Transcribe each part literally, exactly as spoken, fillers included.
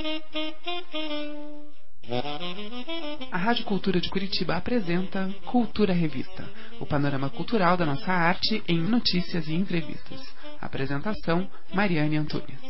A Rádio Cultura de Curitiba apresenta Cultura Revista, o panorama cultural da nossa arte em notícias e entrevistas. Apresentação, Mariane Antunes.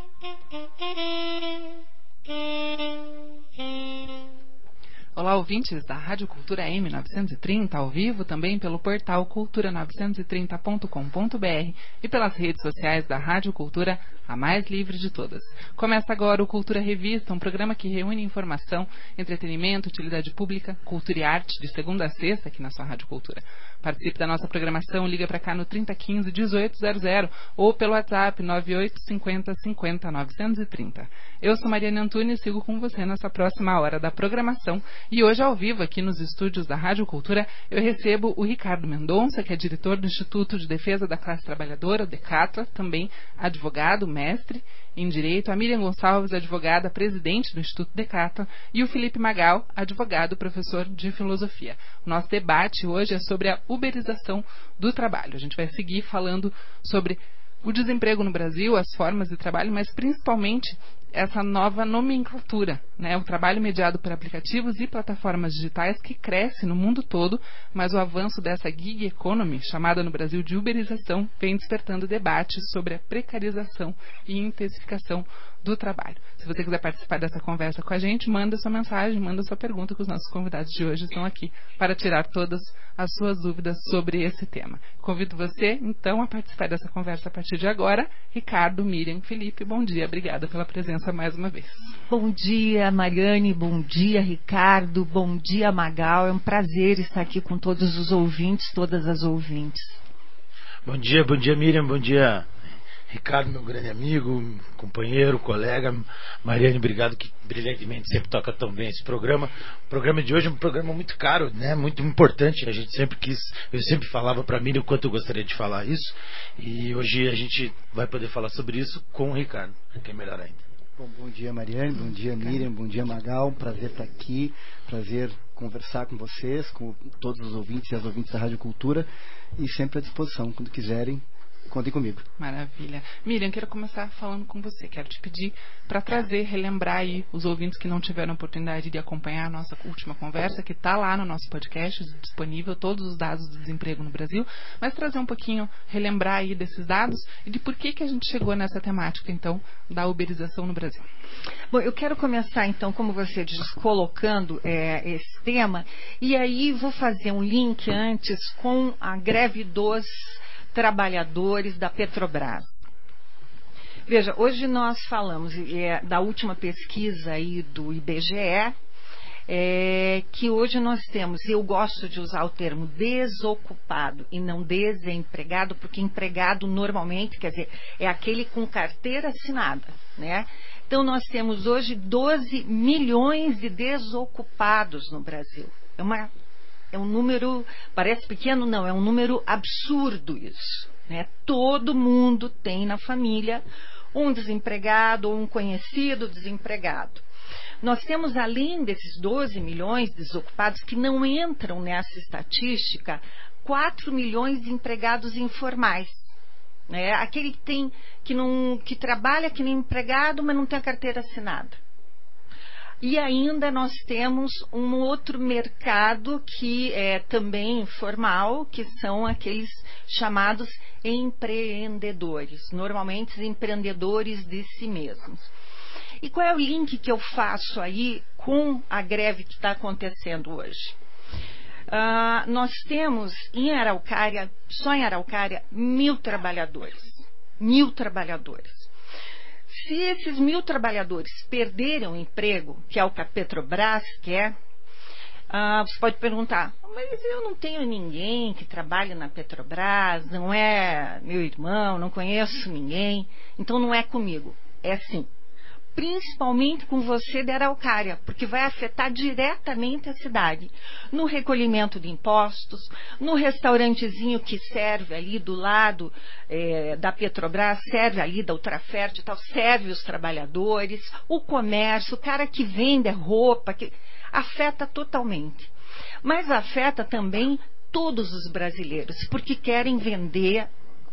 Olá, ouvintes da Rádio Cultura M novecentos e trinta, ao vivo também pelo portal cultura novecentos e trinta ponto com ponto br e pelas redes sociais da Rádio Cultura, a mais livre de todas. Começa agora o Cultura Revista, um programa que reúne informação, entretenimento, utilidade pública, cultura e arte, de segunda a sexta, aqui na sua Rádio Cultura. Participe da nossa programação, liga para cá no trinta quinze, dezoito zero zero ou pelo WhatsApp nove oito cinco zero cinco zero novecentos e trinta. Eu sou Mariane Antunes e sigo com você nessa próxima hora da programação. E hoje, ao vivo, aqui nos estúdios da Rádio Cultura, eu recebo o Ricardo Mendonça, que é diretor do Instituto de Defesa da Classe Trabalhadora, o DECATLA, também advogado, mestre em Direito, a Miriam Gonçalves, advogada, presidente do Instituto DECATLA, e o Felipe Magal, advogado, professor de Filosofia. O nosso debate hoje é sobre a uberização do trabalho. A gente vai seguir falando sobre o desemprego no Brasil, as formas de trabalho, mas principalmente essa nova nomenclatura, né? O trabalho mediado por aplicativos e plataformas digitais que cresce no mundo todo, mas o avanço dessa gig economy, chamada no Brasil de uberização, vem despertando debates sobre a precarização e intensificação do trabalho. Se você quiser participar dessa conversa com a gente, manda sua mensagem, manda sua pergunta, que os nossos convidados de hoje estão aqui para tirar todas as suas dúvidas sobre esse tema. Convido você, então, a participar dessa conversa a partir de agora. Ricardo, Miriam, Felipe, bom dia, obrigada pela presença mais uma vez. Bom dia, Mariane, bom dia, Ricardo, bom dia, Magal. É um prazer estar aqui com todos os ouvintes, todas as ouvintes. Bom dia, bom dia, Miriam, bom dia, Ricardo, meu grande amigo, companheiro, colega. Mariane, obrigado, que brilhantemente sempre toca tão bem esse programa. O programa de hoje é um programa muito caro, né? Muito importante. A gente sempre quis, eu sempre falava para Miriam o quanto eu gostaria de falar isso. E hoje a gente vai poder falar sobre isso com o Ricardo, que é melhor ainda. Bom, bom dia, Mariane, bom dia, Miriam, bom dia, Magal. Prazer estar aqui, prazer conversar com vocês, com todos os ouvintes e as ouvintes da Rádio Cultura, e sempre à disposição, quando quiserem. Contem comigo. Maravilha. Miriam, quero começar falando com você. Quero te pedir para trazer, relembrar aí os ouvintes que não tiveram a oportunidade de acompanhar a nossa última conversa, que está lá no nosso podcast, disponível, todos os dados do desemprego no Brasil, mas trazer um pouquinho, relembrar aí desses dados e de por que, que a gente chegou nessa temática, então, da uberização no Brasil. Bom, eu quero começar, então, como você diz, colocando é, esse tema, e aí vou fazer um link antes com a greve dos trabalhadores da Petrobras. Veja, hoje nós falamos é, da última pesquisa aí do I B G E, é, que hoje nós temos, eu gosto de usar o termo desocupado e não desempregado, porque empregado normalmente, quer dizer, é aquele com carteira assinada, né? Então nós temos hoje doze milhões de desocupados no Brasil. É uma É um número, parece pequeno, não, é um número absurdo isso, né? Todo mundo tem na família um desempregado ou um conhecido desempregado. Nós temos, além desses doze milhões de desocupados, que não entram nessa estatística, quatro milhões de empregados informais. Né? Aquele que, tem, que, não, que trabalha que nem empregado, mas não tem a carteira assinada. E ainda nós temos um outro mercado que é também informal, que são aqueles chamados empreendedores, normalmente empreendedores de si mesmos. E qual é o link que eu faço aí com a greve que está acontecendo hoje? Uh, nós temos em Araucária, só em Araucária, mil trabalhadores. Mil trabalhadores. Se esses mil trabalhadores perderem o emprego, que é o que a Petrobras quer, ah, você pode perguntar, mas eu não tenho ninguém que trabalhe na Petrobras, não é meu irmão, não conheço ninguém, então não é comigo. É sim. Principalmente com você de Araucária, porque vai afetar diretamente a cidade. No recolhimento de impostos, no restaurantezinho que serve ali do lado é, da Petrobras, serve ali da Ultrafert e tal, serve os trabalhadores, o comércio, o cara que vende roupa, que afeta totalmente. Mas afeta também todos os brasileiros, porque querem vender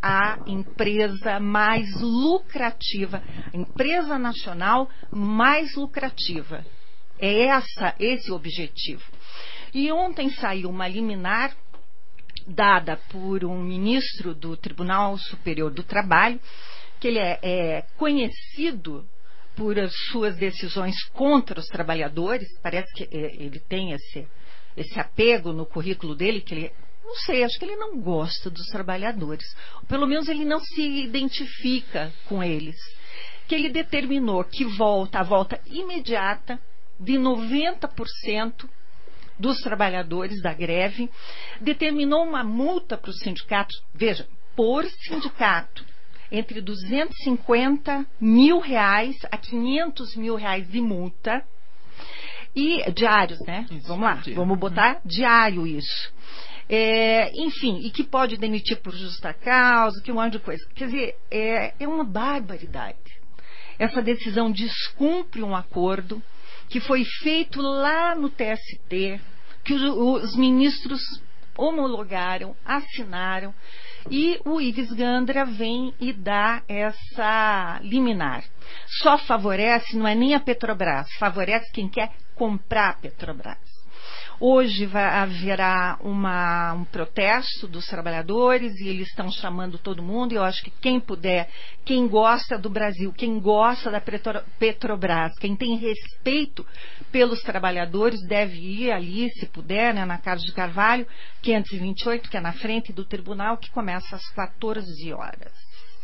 a empresa mais lucrativa, a empresa nacional mais lucrativa. É essa, esse o objetivo. E ontem saiu uma liminar dada por um ministro do Tribunal Superior do Trabalho, que ele é, é conhecido por as suas decisões contra os trabalhadores. Parece que é, ele tem esse, esse apego no currículo dele, que ele, não sei, acho que ele não gosta dos trabalhadores. Ou pelo menos ele não se identifica com eles. Que ele determinou que volta, a volta imediata de noventa por cento dos trabalhadores da greve, determinou uma multa para os sindicatos, veja, por sindicato, entre duzentos e cinquenta mil reais a quinhentos mil reais de multa, e diários, né? Isso, vamos lá, dia. vamos botar hum. diário isso. É, enfim, e que pode demitir por justa causa, que um monte de coisa. Quer dizer, é, é uma barbaridade. Essa decisão descumpre um acordo que foi feito lá no T S T, que os, os ministros homologaram, assinaram, e o Ives Gandra vem e dá essa liminar. Só favorece, não é nem a Petrobras, favorece quem quer comprar a Petrobras. Hoje vai, haverá uma, um protesto dos trabalhadores e eles estão chamando todo mundo. E eu acho que quem puder, quem gosta do Brasil, quem gosta da Petrobras, quem tem respeito pelos trabalhadores, deve ir ali, se puder, né, na Carlos de Carvalho, quinhentos e vinte e oito, que é na frente do tribunal, que começa às quatorze horas.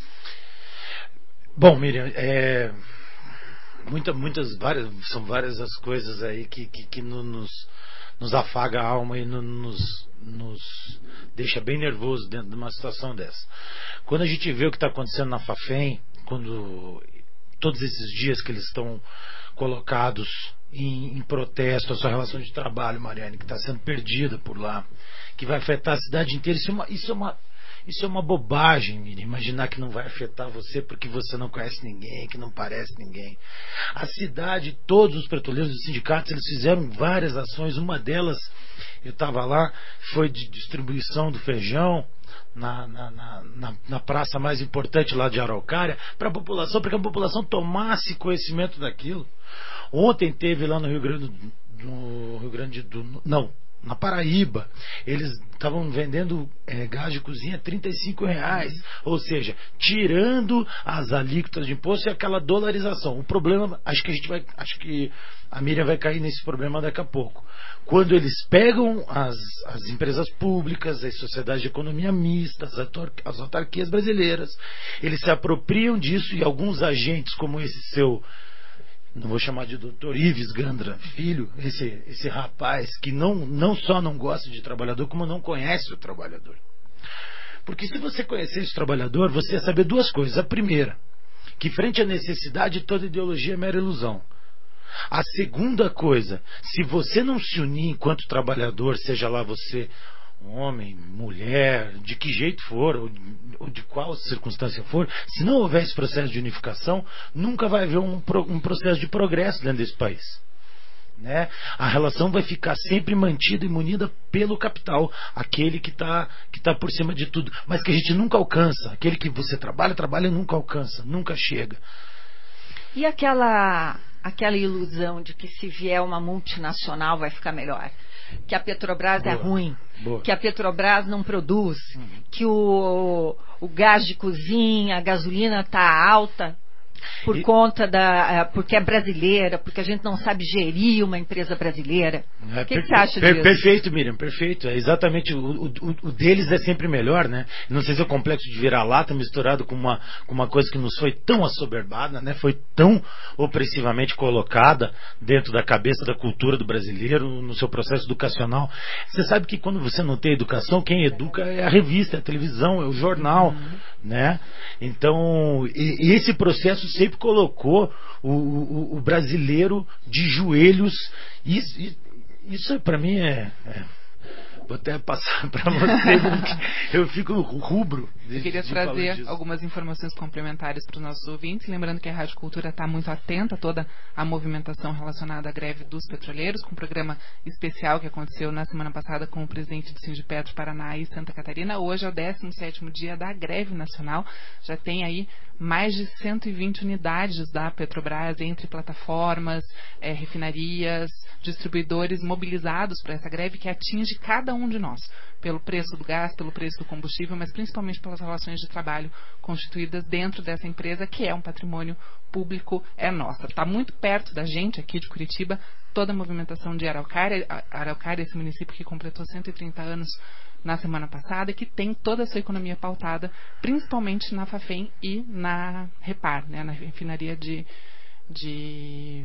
Bom, Miriam, é, muita, muitas, várias, são várias as coisas aí que, que, que nos... nos afaga a alma e nos, nos deixa bem nervoso dentro de uma situação dessa. Quando a gente vê o que está acontecendo na Fafem, quando todos esses dias que eles estão colocados em, em protesto, a sua relação de trabalho, Mariane, que está sendo perdida por lá, que vai afetar a cidade inteira, isso é uma, isso é uma, isso é uma bobagem, Miriam, imaginar que não vai afetar você porque você não conhece ninguém, que não parece ninguém. A cidade, todos os petroleiros dos sindicatos, eles fizeram várias ações. Uma delas, eu estava lá, foi de distribuição do feijão na, na, na, na, na praça mais importante lá de Araucária, para a população, para que a população tomasse conhecimento daquilo. Ontem teve lá no Rio Grande do, no Rio Grande do não na Paraíba, eles estavam vendendo é, gás de cozinha a trinta e cinco reais, ou seja, tirando as alíquotas de imposto e aquela dolarização. O problema, acho que a gente vai, acho que a Miriam vai cair nesse problema daqui a pouco. Quando eles pegam as, as empresas públicas, as sociedades de economia mista, as, autar, as autarquias brasileiras, eles se apropriam disso, e alguns agentes como esse seu, não vou chamar de doutor Ives Gandra Filho, esse, esse rapaz que não, não só não gosta de trabalhador, como não conhece o trabalhador. Porque se você conhecesse o trabalhador, você ia saber duas coisas. A primeira, que frente à necessidade, toda ideologia é mera ilusão. A segunda coisa, se você não se unir enquanto trabalhador, seja lá você homem, mulher, de que jeito for, ou de, ou de qual circunstância for, se não houver esse processo de unificação, nunca vai haver um, um processo de progresso dentro desse país, né? A relação vai ficar sempre mantida e munida pelo capital, aquele que está que tá por cima de tudo, mas que a gente nunca alcança. Aquele que você trabalha, trabalha e nunca alcança, nunca chega. E aquela, aquela ilusão de que se vier uma multinacional vai ficar melhor, que a Petrobras Boa. é ruim, Boa. que a Petrobras não produz, uhum. que o, o gás de cozinha, a gasolina está alta por e... conta da, porque é brasileira, porque a gente não sabe gerir uma empresa brasileira. É, o que, per... que você acha per... disso? Perfeito, Miriam, perfeito. É exatamente, o, o, o deles é sempre melhor, né? Não sei se é o complexo de vira-lata misturado com uma, com uma coisa que nos foi tão assoberbada, né? Foi tão opressivamente colocada dentro da cabeça da cultura do brasileiro, no seu processo educacional. Você sabe que quando você não tem educação, quem educa é a revista, é a televisão, é o jornal, uhum. né? Então, e, e esse processo sempre colocou o, o, o brasileiro de joelhos. Isso, isso para mim é, é vou até passar para você, porque eu fico rubro. De, eu queria de trazer algumas informações complementares para os nossos ouvintes, lembrando que a Rádio Cultura está muito atenta a toda a movimentação relacionada à greve dos petroleiros, com um programa especial que aconteceu na semana passada com o presidente do Sindipetro Paraná e Santa Catarina. Hoje é o décimo sétimo dia da greve nacional, já tem aí mais de cento e vinte unidades da Petrobras, entre plataformas, é, refinarias, distribuidores mobilizados para essa greve que atinge cada um de nós, pelo preço do gás, pelo preço do combustível, mas principalmente pelas relações de trabalho constituídas dentro dessa empresa, que é um patrimônio público, é nossa. Está muito perto da gente, aqui de Curitiba, toda a movimentação de Araucária, Araucária, esse município que completou cento e trinta anos na semana passada, que tem toda a sua economia pautada, principalmente na Fafem e na Repar, né, na refinaria de, de,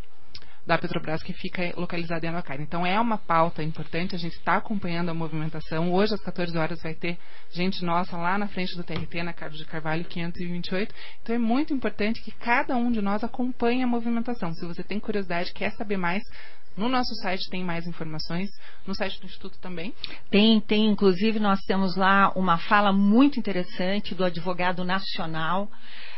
da Petrobras, que fica localizada em Araucária. Então é uma pauta importante, a gente está acompanhando a movimentação. Hoje às quatorze horas vai ter gente nossa lá na frente do T R T, na Carlos de Carvalho quinhentos e vinte e oito. Então é muito importante que cada um de nós acompanhe a movimentação. Se você tem curiosidade, quer saber mais, no nosso site tem mais informações, no site do Instituto também. Tem, tem. Inclusive nós temos lá uma fala muito interessante do advogado nacional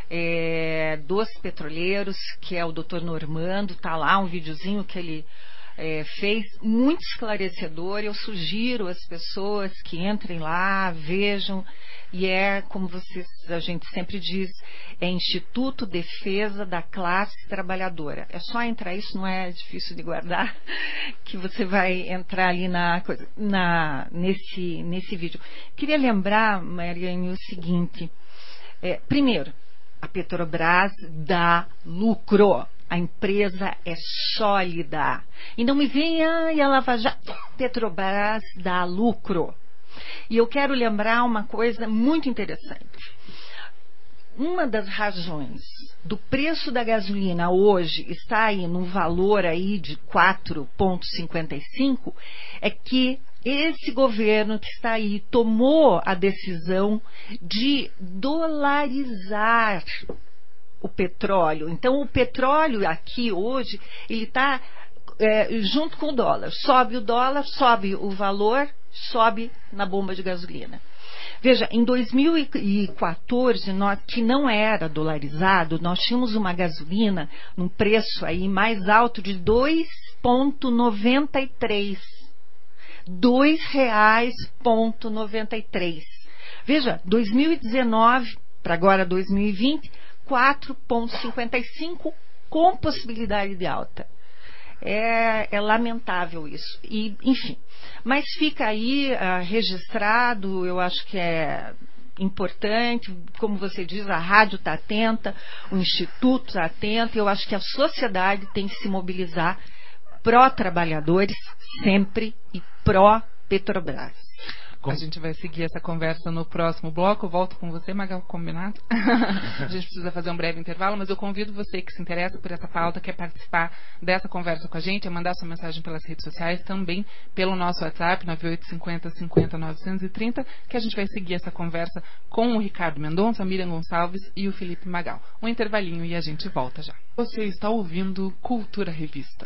é, dos petroleiros, que é o doutor Normando. Está lá um videozinho que ele é, fez, muito esclarecedor. Eu sugiro às pessoas que entrem lá, vejam. E é, como vocês, a gente sempre diz, é Instituto Defesa da Classe Trabalhadora. É só entrar, isso não é difícil de guardar, que você vai entrar ali na, na, nesse, nesse vídeo. Queria lembrar, Mariane, o seguinte. É, primeiro, a Petrobras dá lucro. A empresa é sólida. E não me venha e a Lava Jato. Petrobras dá lucro. E eu quero lembrar uma coisa muito interessante. Uma das razões do preço da gasolina hoje está aí num valor aí de quatro vírgula cinquenta e cinco é que esse governo que está aí tomou a decisão de dolarizar o petróleo. Então o petróleo aqui hoje ele está é, junto com o dólar. Sobe o dólar, sobe o valor, sobe na bomba de gasolina. Veja, em dois mil e quatorze, nós, que não era dolarizado, nós tínhamos uma gasolina num preço aí mais alto de dois vírgula noventa e três. dois reais e noventa e três. Veja, dois mil e dezenove para agora dois mil e vinte, quatro vírgula cinquenta e cinco com possibilidade de alta. É, é lamentável isso. E, enfim, mas fica aí uh, registrado, eu acho que é importante, como você diz, a rádio está atenta, o Instituto está atento, eu acho que a sociedade tem que se mobilizar pró-trabalhadores sempre e pró-Petrobras. A gente vai seguir essa conversa no próximo bloco. Eu volto com você, Magal, combinado? A gente precisa fazer um breve intervalo, mas eu convido você que se interessa por essa pauta, quer participar dessa conversa com a gente, a mandar sua mensagem pelas redes sociais, também pelo nosso WhatsApp, nove oito cinco zero cinco zero nove três zero, que a gente vai seguir essa conversa com o Ricardo Mendonça, a Miriam Gonçalves e o Felipe Magal. Um intervalinho e a gente volta já. Você está ouvindo Cultura Revista.